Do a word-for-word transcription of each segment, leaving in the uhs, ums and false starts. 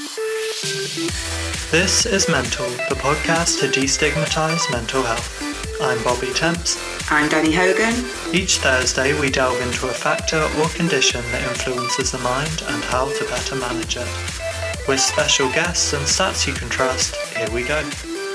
This is Mental, the podcast to destigmatise mental health. I'm Bobby Temps. I'm Danny Hogan. Each Thursday we delve into a factor or condition that influences the mind and how to better manage it. With special guests and stats you can trust, here we go.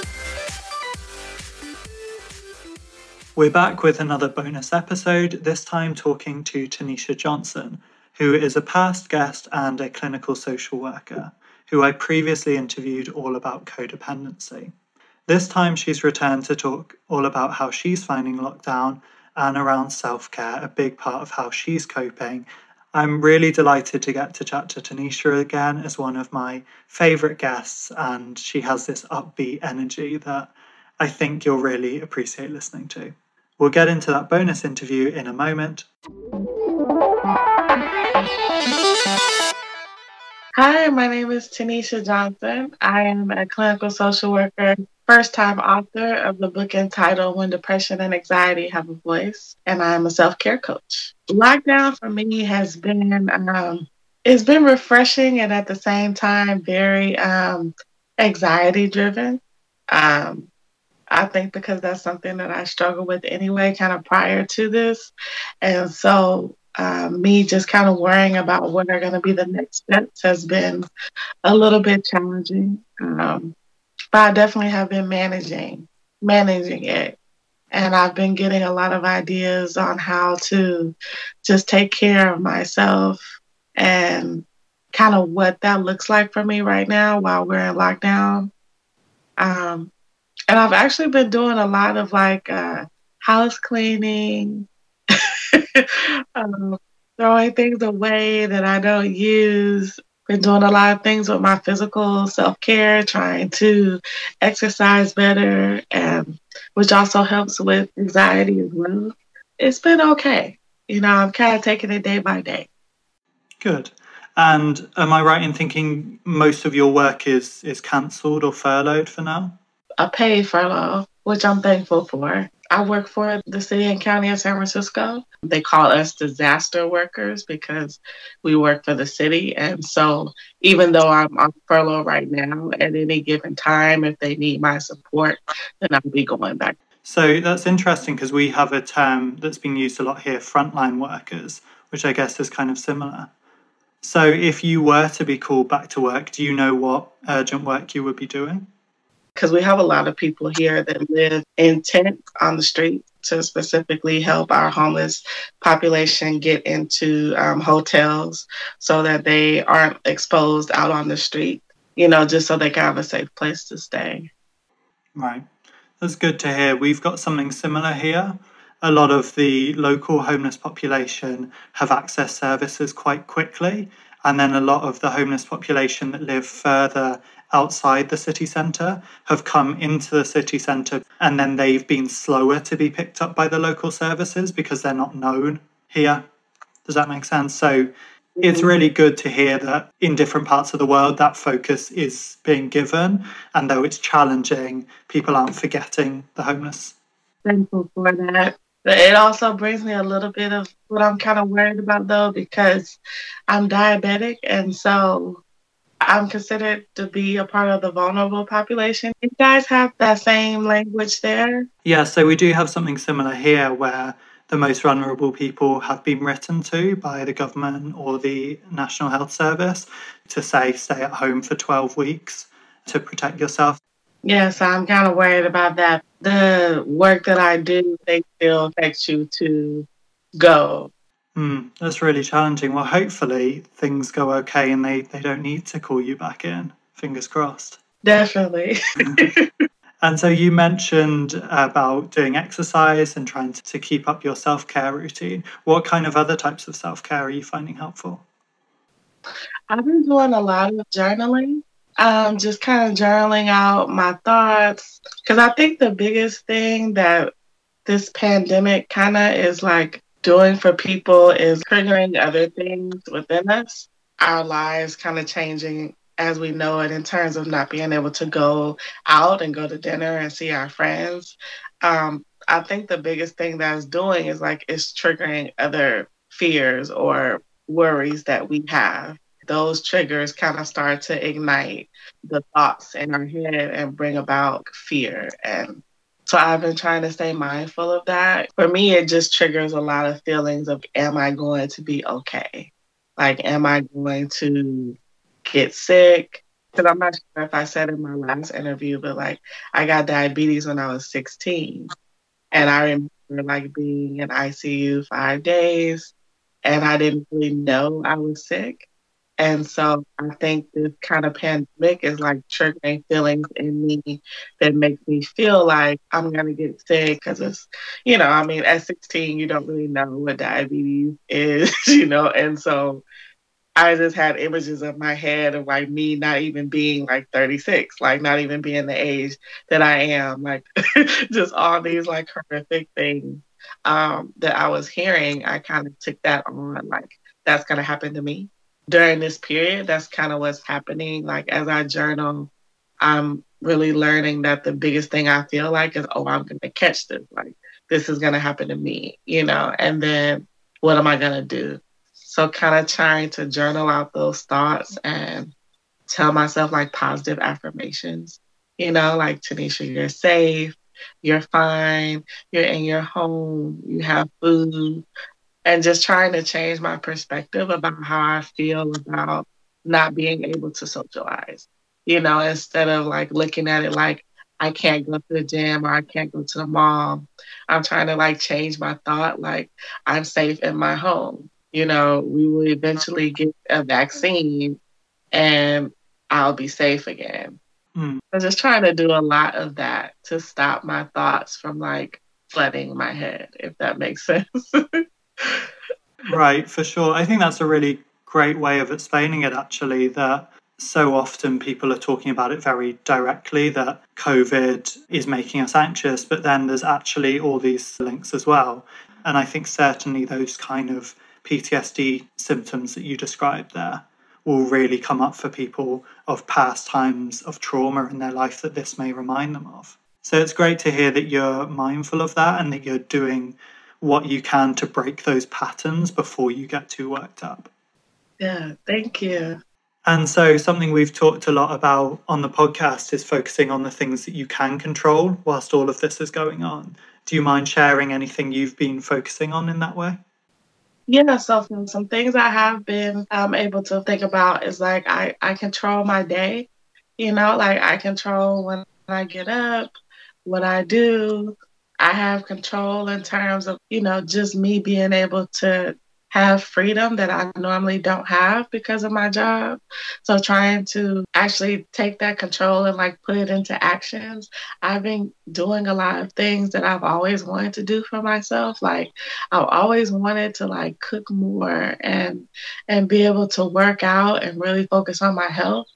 We're back with another bonus episode, this time talking to Tanisha Johnson, who is a past guest and a clinical social worker, who I previously interviewed all about codependency. This time she's returned to talk all about how she's finding lockdown and around self-care, a big part of how she's coping. I'm really delighted to get to chat to Tanisha again as one of my favourite guests, and she has this upbeat energy that I think you'll really appreciate listening to. We'll get into that bonus interview in a moment. Hi, my name is Tanisha Johnson. I am a clinical social worker, first-time author of the book entitled When Depression and Anxiety Have a Voice, and I'm a self-care coach. Lockdown for me has been, um, it's been refreshing and at the same time very um, anxiety-driven. Um, I think because that's something that I struggle with anyway, kind of prior to this. And so um, me just kind of worrying about what are going to be the next steps has been a little bit challenging. Um, but I definitely have been managing, managing it. And I've been getting a lot of ideas on how to just take care of myself and kind of what that looks like for me right now while we're in lockdown. Um, And I've actually been doing a lot of like uh, house cleaning, um, throwing things away that I don't use. Been doing a lot of things with my physical self-care, trying to exercise better, and which also helps with anxiety as well. It's been okay. You know, I'm kind of taking it day by day. Good. And am I right in thinking most of your work is, is cancelled or furloughed for now? A paid furlough, which I'm thankful for. I work for the city and county of San Francisco. They call us disaster workers because we work for the city. And so even though I'm on furlough right now, at any given time, if they need my support, then I'll be going back. So that's interesting because we have a term that's being used a lot here, frontline workers, which I guess is kind of similar. So if you were to be called back to work, do you know what urgent work you would be doing? Because we have a lot of people here that live in tents on the street to specifically help our homeless population get into um, hotels so that they aren't exposed out on the street, you know, just so they can have a safe place to stay. Right. That's good to hear. We've got something similar here. A lot of the local homeless population have accessed services quite quickly, and then a lot of the homeless population that live further outside the city centre have come into the city centre, and then they've been slower to be picked up by the local services because they're not known here. Does that make sense? So it's really good to hear that in different parts of the world that focus is being given, and though it's challenging, people aren't forgetting the homeless. Thankful for that. But it also brings me a little bit of what I'm kind of worried about, though, because I'm diabetic, and so I'm considered to be a part of the vulnerable population. You guys have that same language there? Yeah, so we do have something similar here where the most vulnerable people have been written to by the government or the National Health Service to say stay at home for twelve weeks to protect yourself. Yes, I'm kind of worried about that. The work that I do, they still expect you to go. Mm, that's really challenging. Well, hopefully things go okay and they, they don't need to call you back in. Fingers crossed. Definitely. And so you mentioned about doing exercise and trying to keep up your self-care routine. What kind of other types of self-care are you finding helpful? I've been doing a lot of journaling. Um, just kind of journaling out my thoughts. Because I think the biggest thing that this pandemic kind of is like doing for people is triggering other things within us. Our lives kind of changing as we know it in terms of not being able to go out and go to dinner and see our friends. Um, I think the biggest thing that's doing is like it's triggering other fears or worries that we have. those triggers kind of start to ignite the thoughts in our head and bring about fear. And so I've been trying to stay mindful of that. For me, it just triggers a lot of feelings of, am I going to be okay? Like, am I going to get sick? Because I'm not sure if I said in my last interview, but like, I got diabetes when I was sixteen. And I remember like being in I C U five days and I didn't really know I was sick. And so I think this kind of pandemic is like triggering feelings in me that makes me feel like I'm going to get sick because it's, you know, I mean, at sixteen, you don't really know what diabetes is, you know, and so I just had images of my head of like me not even being like thirty-six, like not even being the age that I am, like just all these like horrific things um, that I was hearing. I kind of took that on, like that's going to happen to me during this period. That's kind of what's happening. Like as I journal, I'm really learning that the biggest thing I feel like is, oh, I'm going to catch this. Like this is going to happen to me, you know, and then what am I going to do? So kind of trying to journal out those thoughts and tell myself like positive affirmations, you know, like Tanisha, you're safe, you're fine, you're in your home, you have food, and just trying to change my perspective about how I feel about not being able to socialize, you know, instead of like looking at it like I can't go to the gym or I can't go to the mall. I'm trying to like change my thought, like I'm safe in my home. You know, we will eventually get a vaccine and I'll be safe again. Mm. I'm just trying to do a lot of that to stop my thoughts from like flooding my head, if that makes sense. Right, for sure. I think that's a really great way of explaining it, actually, that so often people are talking about it very directly, that COVID is making us anxious, but then there's actually all these links as well. And I think certainly those kind of P T S D symptoms that you described there will really come up for people of past times of trauma in their life that this may remind them of. So it's great to hear that you're mindful of that and that you're doing what you can to break those patterns before you get too worked up. Yeah, thank you. And so something we've talked a lot about on the podcast is focusing on the things that you can control whilst all of this is going on. Do you mind sharing anything you've been focusing on in that way? Yeah, so some, some things I have been um, able to think about is like I, I control my day, you know, like I control when I get up, what I do. I have control in terms of, you know, just me being able to have freedom that I normally don't have because of my job. So trying to actually take that control and like put it into actions. I've been doing a lot of things that I've always wanted to do for myself. Like I've always wanted to like cook more and and be able to work out and really focus on my health.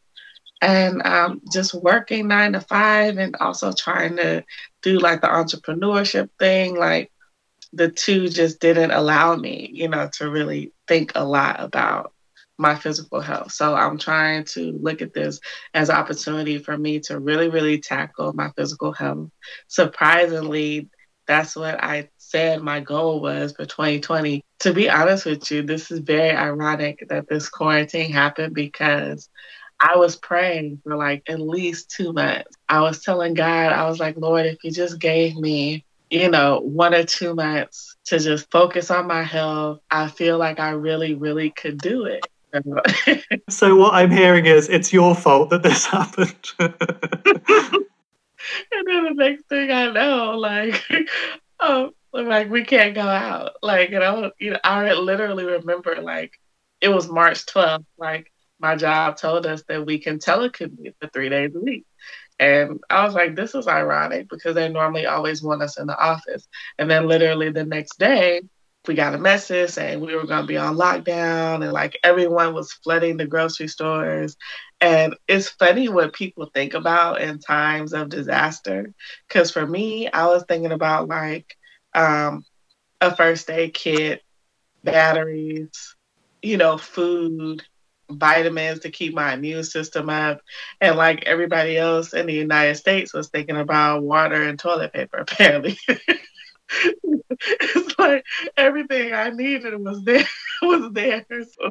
And um, just working nine to five and also trying to do like the entrepreneurship thing, like the two just didn't allow me, you know, to really think a lot about my physical health. So I'm trying to look at this as an opportunity for me to really, really tackle my physical health. Surprisingly, that's what I said my goal was for twenty twenty. To be honest with you, this is very ironic that this quarantine happened because I was praying for like at least two months. I was telling God, I was like, Lord, if you just gave me, you know, one or two months to just focus on my health, I feel like I really, really could do it. So what I'm hearing is it's your fault that this happened. And then the next thing I know, like, oh, like we can't go out. Like, you know, you know, I literally remember like it was March twelfth, like my job told us that we can telecommute for three days a week. And I was like, this is ironic because they normally always want us in the office. And then literally the next day, we got a message saying we were going to be on lockdown and like everyone was flooding the grocery stores. And it's funny what people think about in times of disaster. Because for me, I was thinking about like um, a first aid kit, batteries, you know, food, vitamins to keep my immune system up. And like everybody else in the United States was thinking about water and toilet paper, apparently. It's like everything I needed was there was there. So,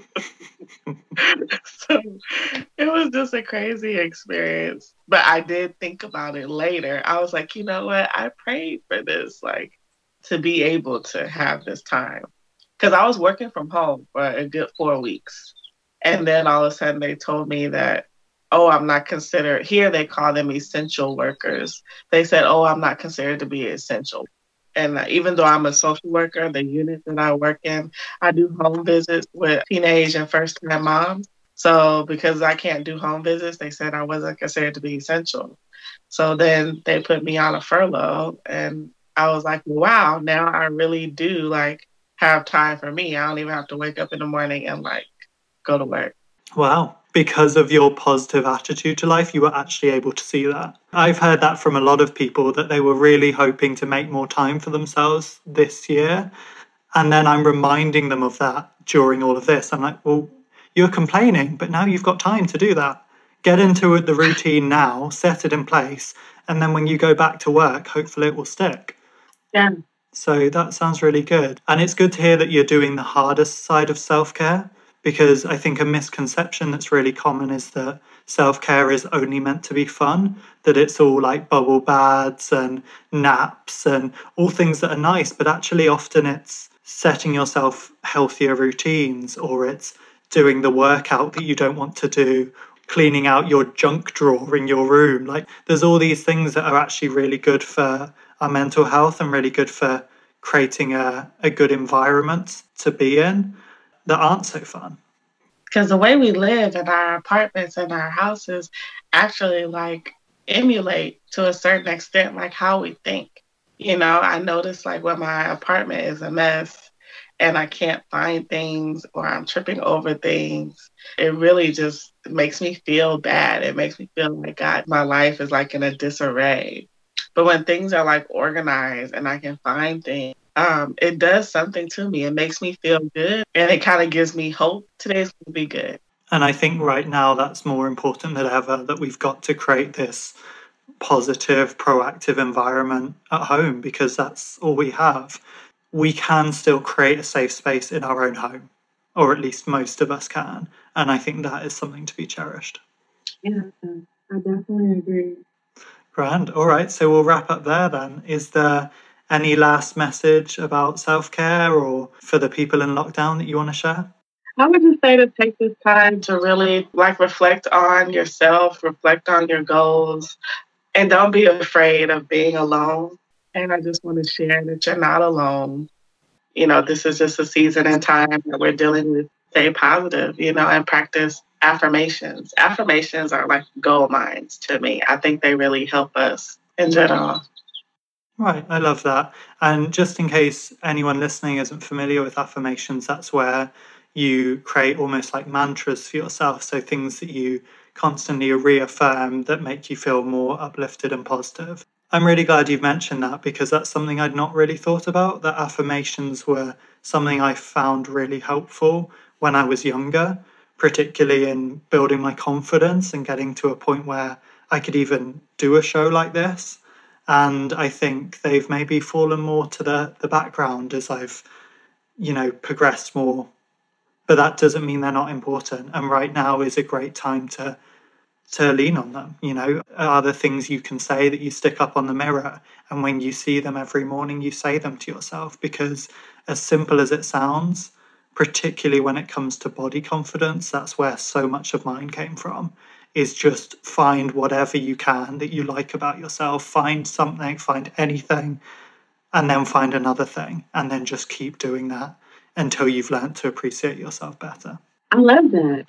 so it was just a crazy experience. But I did think about it later. I was like, you know what? I prayed for this, like to be able to have this time. Because I was working from home for a good four weeks. And then all of a sudden they told me that, oh, I'm not considered, here they call them essential workers. They said, oh, I'm not considered to be essential. And even though I'm a social worker, the unit that I work in, I do home visits with teenage and first time moms. So because I can't do home visits, they said I wasn't considered to be essential. So then they put me on a furlough and I was like, wow, now I really do like have time for me. I don't even have to wake up in the morning and like go to work. Wow. Because of your positive attitude to life, you were actually able to see that. I've heard that from a lot of people, that they were really hoping to make more time for themselves this year. And then I'm reminding them of that during all of this. I'm like, well, you were complaining, but now you've got time to do that. Get into the routine now, set it in place. And then when you go back to work, hopefully it will stick. Yeah. So that sounds really good. And it's good to hear that you're doing the hardest side of self-care, because I think a misconception that's really common is that self-care is only meant to be fun, that it's all like bubble baths and naps and all things that are nice, but actually often it's setting yourself healthier routines, or it's doing the workout that you don't want to do, cleaning out your junk drawer in your room. Like there's all these things that are actually really good for our mental health and really good for creating a, a good environment to be in that aren't so fun. Because the way we live in our apartments and our houses actually like emulate to a certain extent like how we think. You know, I notice like when my apartment is a mess and I can't find things or I'm tripping over things, it really just makes me feel bad. It makes me feel like God, my life is like in a disarray. But when things are like organized and I can find things, um, it does something to me. It makes me feel good and it kind of gives me hope. Today's going to be good. And I think right now that's more important than ever, that we've got to create this positive, proactive environment at home, because that's all we have. We can still create a safe space in our own home, or at least most of us can. And I think that is something to be cherished. Yeah, I definitely agree. Grand. All right, so we'll wrap up there then. Is there any last message about self-care or for the people in lockdown that you want to share? I would just say to take this time to really like reflect on yourself, reflect on your goals, and don't be afraid of being alone. And I just want to share that you're not alone. You know, this is just a season and time that we're dealing with. Stay positive, you know, and practice affirmations. Affirmations are like gold mines to me. I think they really help us in general. Right, I love that. And just in case anyone listening isn't familiar with affirmations, that's where you create almost like mantras for yourself. So things that you constantly reaffirm that make you feel more uplifted and positive. I'm really glad you've mentioned that, because that's something I'd not really thought about, that affirmations were something I found really helpful when I was younger, particularly in building my confidence and getting to a point where I could even do a show like this. And I think they've maybe fallen more to the, the background as I've, you know, progressed more. But that doesn't mean they're not important. And right now is a great time to to lean on them. You know, are there things you can say that you stick up on the mirror, and when you see them every morning, you say them to yourself? Because as simple as it sounds, particularly when it comes to body confidence, that's where so much of mine came from, is just find whatever you can that you like about yourself, find something, find anything, and then find another thing, and then just keep doing that until you've learned to appreciate yourself better. I love that.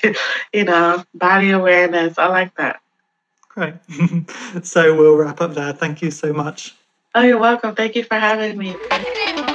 You know, body awareness. I like that. Great. So we'll wrap up there. Thank you so much. Oh, you're welcome. Thank you for having me.